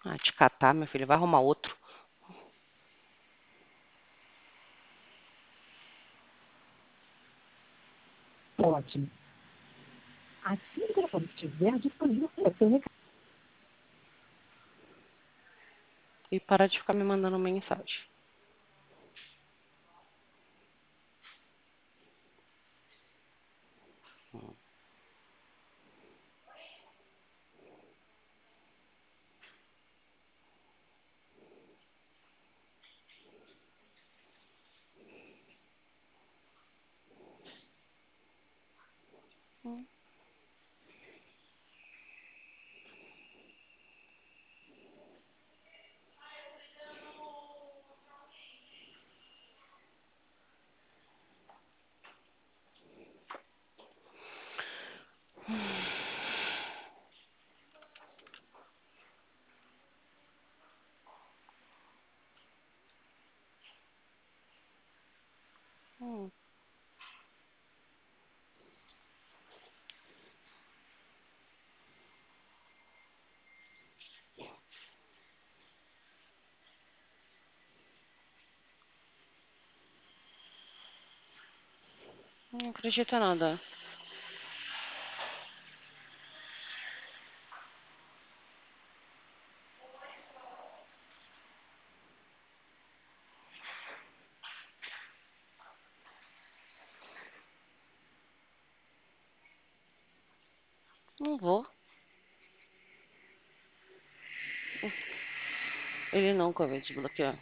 Ah, te catar, meu filho, vai arrumar outro. Ótimo. Assim que o telefone estiver disponível, é seu recado. E parar de ficar me mandando mensagem. Hum, não acredito em nada. Não vou. Ele nunca vai desbloquear.